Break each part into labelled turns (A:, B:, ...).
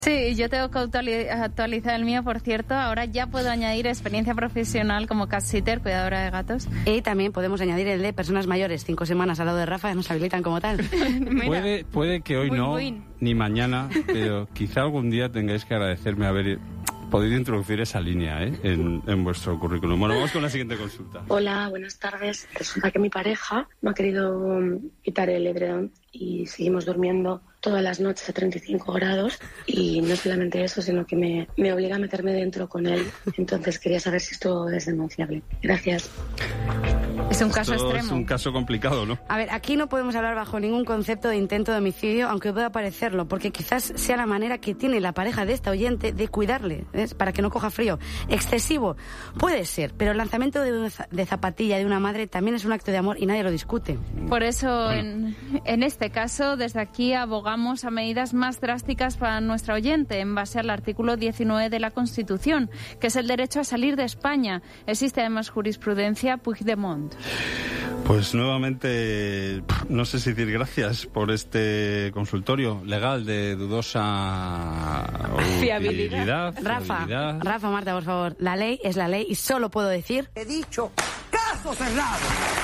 A: Sí, yo tengo que actualizar el mío, por cierto. Ahora ya puedo añadir experiencia profesional como cat sitter, cuidadora de gatos.
B: Y también podemos añadir el de personas mayores. 5 semanas al lado de Rafa nos habilitan como tal.
C: Puede que hoy no, ni mañana, pero quizá algún día tengáis que agradecerme haber podido introducir esa línea en vuestro currículum. Bueno, vamos con la siguiente consulta.
D: Hola, buenas tardes. Resulta que mi pareja no ha querido quitar el edredón y seguimos durmiendo todas las noches a 35 grados y no solamente eso, sino que me obliga a meterme dentro con él. Entonces quería saber si esto es denunciable. Gracias.
A: Es un caso extremo.
C: Es un caso complicado, ¿no?
B: A ver, aquí no podemos hablar bajo ningún concepto de intento de homicidio, aunque pueda parecerlo, porque quizás sea la manera que tiene la pareja de esta oyente de cuidarle, ¿ves? Para que no coja frío. Excesivo, puede ser, pero el lanzamiento de zapatilla de una madre también es un acto de amor y nadie lo discute.
A: Por eso, en este caso, desde aquí abogamos a medidas más drásticas para nuestra oyente, en base al artículo 19 de la Constitución, que es el derecho a salir de España. Existe además jurisprudencia Puigdemont.
C: Pues nuevamente, no sé si decir gracias por este consultorio legal de dudosa fiabilidad.
B: Rafa, Marta, por favor, la ley es la ley y solo puedo decir...
E: He dicho, caso cerrado.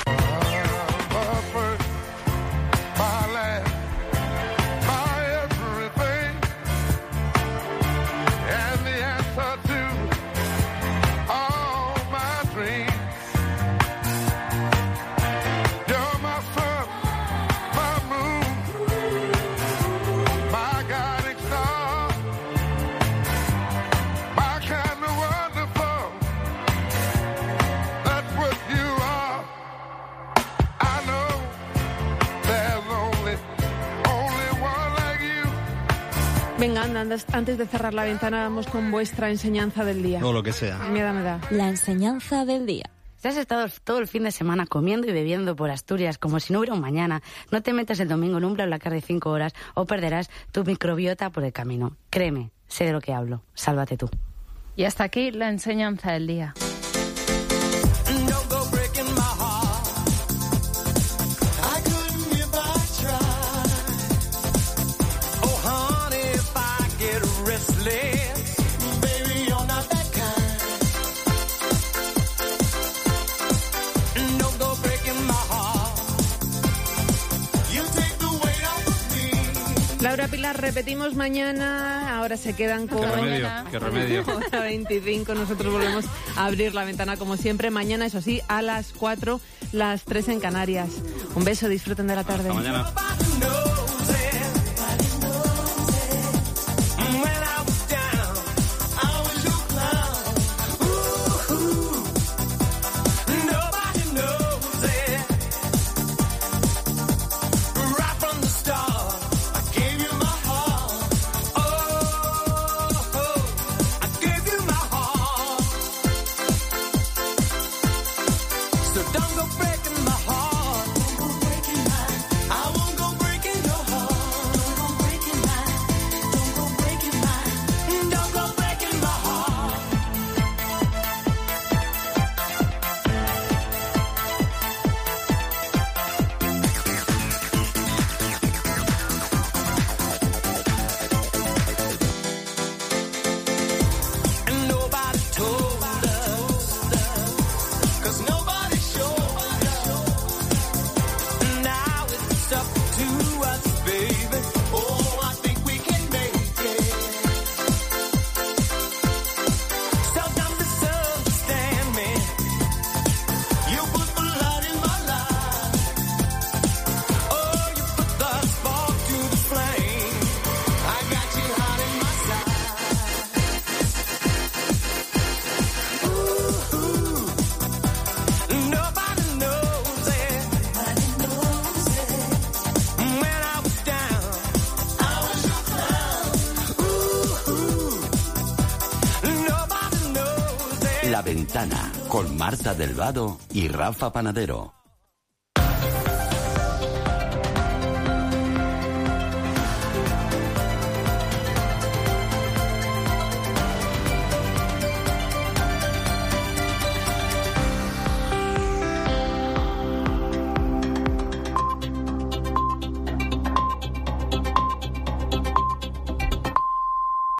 F: Venga, anda, antes de cerrar la ventana, vamos con vuestra enseñanza del día.
C: O lo que sea.
F: Miedo me da.
G: La enseñanza del día.
B: Si has estado todo el fin de semana comiendo y bebiendo por Asturias como si no hubiera un mañana, no te metas el domingo en un BlaBlaCar de 5 horas o perderás tu microbiota por el camino. Créeme, sé de lo que hablo. Sálvate tú.
A: Y hasta aquí la enseñanza del día.
F: Laura, Pilar, repetimos mañana, ahora se quedan con...
C: Qué remedio.
F: Hora 25, nosotros volvemos a abrir la ventana como siempre. Mañana, eso sí, a las 4, las 3 en Canarias. Un beso, disfruten de la tarde.
C: Hasta mañana.
H: La Ventana, con Marta Del Vado y Rafa Panadero.